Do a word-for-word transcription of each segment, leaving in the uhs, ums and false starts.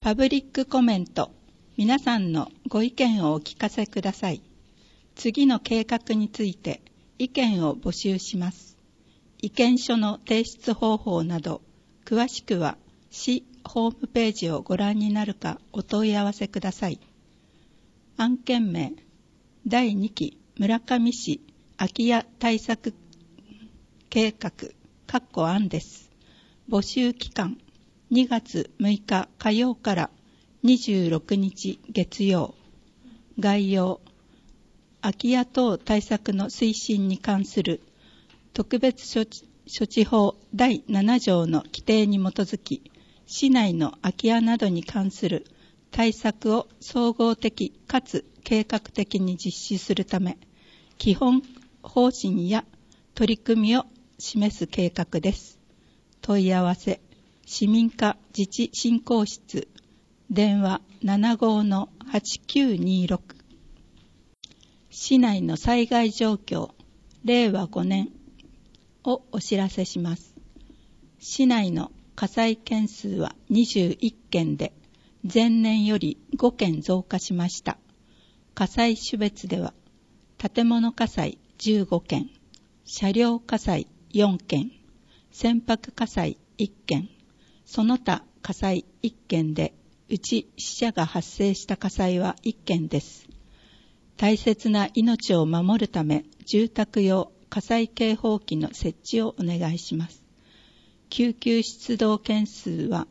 パブリックコメント。皆さんのご意見をお聞かせください。次の計画について意見を募集します。意見書の提出方法など、詳しくは市ホームページをご覧になるかお問い合わせください。案件名、だいにき村上市空き家対策計画、かっこ案です。募集期間、にがつむいか火曜からにじゅうろくにち月曜。概要、空き家等対策の推進に関する特別処置、処置法だいななじょうの規定に基づき、市内の空き家などに関する対策を総合的かつ計画的に実施するため、基本方針や取り組みを示す計画です。問い合わせ、市民課自治振興室、電話 ななごーのはちきゅうにーろく。市内の災害状況、れいわごねんをお知らせします。市内の火災件数はにじゅういっけんで、前年よりごけん増加しました。火災種別では、建物火災じゅうごけん、車両火災よんけん、船舶火災いっけん、その他火災いっけんで、うち死者が発生した火災はいっけんです。大切な命を守るため、住宅用火災警報器の設置をお願いします。救急出動件数は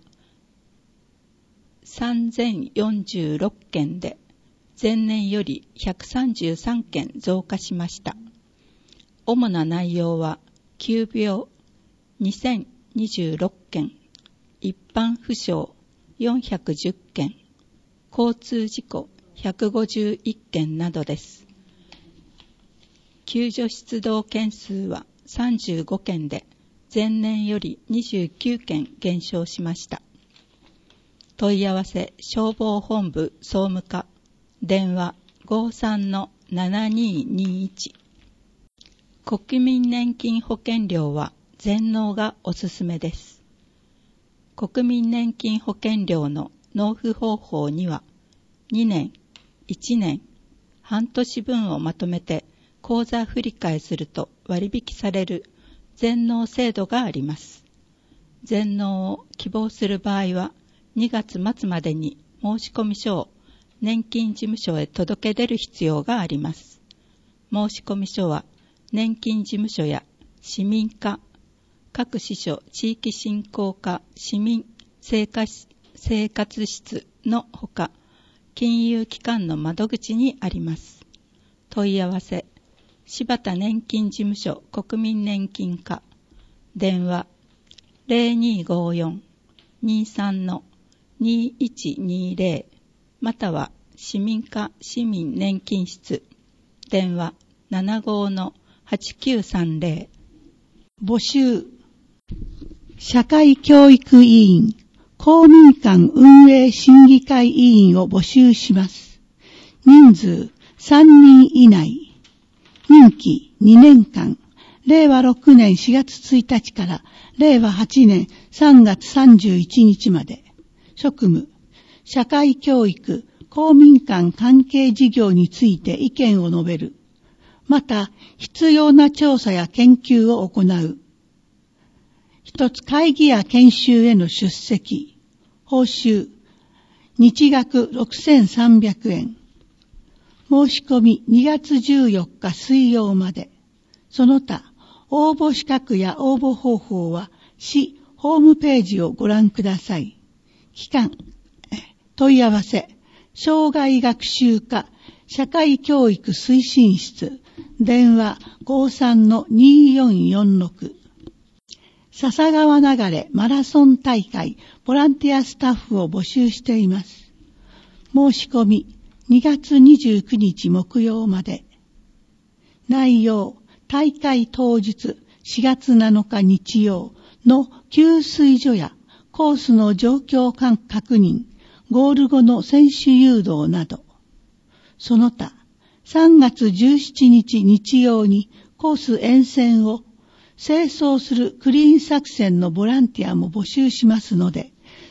さんぜんよんじゅうろっけんで、前年よりひゃくさんじゅうさんけん増加しました。主な内容は、急病にせんにじゅうろっけん、一般負傷よんひゃくじゅっけん、交通事故ひゃくごじゅういっけんなどです。救助出動件数はさんじゅうごけんで、前年よりにじゅうきゅうけん減少しました。問い合わせ、消防本部総務課、電話 ごーさんのななにーにーいち。国民年金保険料は全納がおすすめです。国民年金保険料の納付方法には、にねん、いちねん、半年分をまとめて口座振替すると割引される全納制度があります。全納を希望する場合は、にがつまつまでに申込書を年金事務所へ届け出る必要があります。申込書は、年金事務所や市民課、各支所地域振興課市民生活、生活室のほか、金融機関の窓口にあります。問い合わせ、柴田年金事務所国民年金課、電話 ゼロにーごーよん にーさんのにーいちにーぜろ または市民課市民年金室、電話 ななごーのはちきゅうさんぜろ。 募集、社会教育委員公民館運営審議会委員を募集します。人数さんにん以内。任期にねんかん。れいわろくねんしがつついたちかられいわはちねんさんがつさんじゅういちにちまで。職務、社会教育、公民館関係事業について意見を述べる。また、必要な調査や研究を行う。一つ会議や研修への出席。報酬、日額ろくせんさんびゃくえん。申し込みにがつじゅうよっか水曜まで。その他、応募資格や応募方法は、市ホームページをご覧ください。期間、問い合わせ、障害学習課、社会教育推進室、電話 ごーさんのにーよんよんろく。笹川流れマラソン大会ボランティアスタッフを募集しています。申し込みにがつにじゅうくにち木曜まで。内容、大会当日しがつなのか日曜の給水所やコースの状況確認、ゴール後の選手誘導など。その他、さんがつじゅうしちにち日曜にコース沿線を清掃するクリーン作戦のボランティアも募集しますので、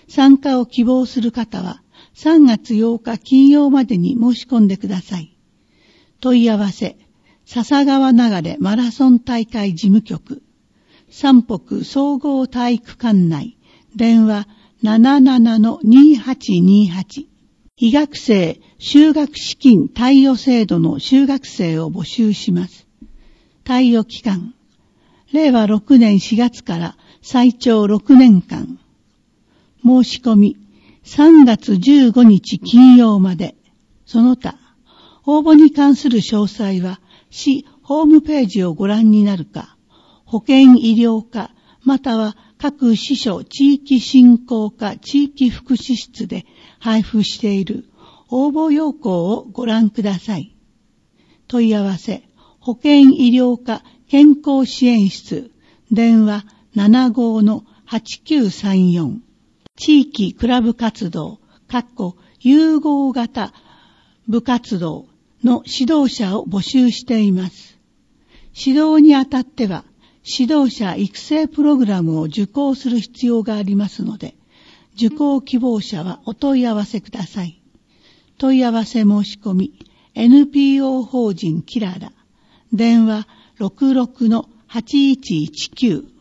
参加を希望する方はさんがつようか金曜までに申し込んでください。問い合わせ、笹川流れマラソン大会事務局、山北総合体育館内、電話 ななななのにはちにはち。医学生修学資金貸与制度の修学生を募集します。貸与期間、れいわろくねんしがつから最長ろくねんかん。申し込み、さんがつじゅうごにち金曜まで。その他、応募に関する詳細は、市ホームページをご覧になるか、保健医療課、または各市所地域振興課地域福祉室で配布している応募要項をご覧ください。問い合わせ、保健医療課健康支援室、電話 ななごのはちきゅうさんよん。地域クラブ活動、融合型部活動の指導者を募集しています。指導にあたっては、指導者育成プログラムを受講する必要がありますので、受講希望者はお問い合わせください。問い合わせ申し込み、エヌピーオー 法人キララ、電話 ろくろくのはちいちいちきゅう。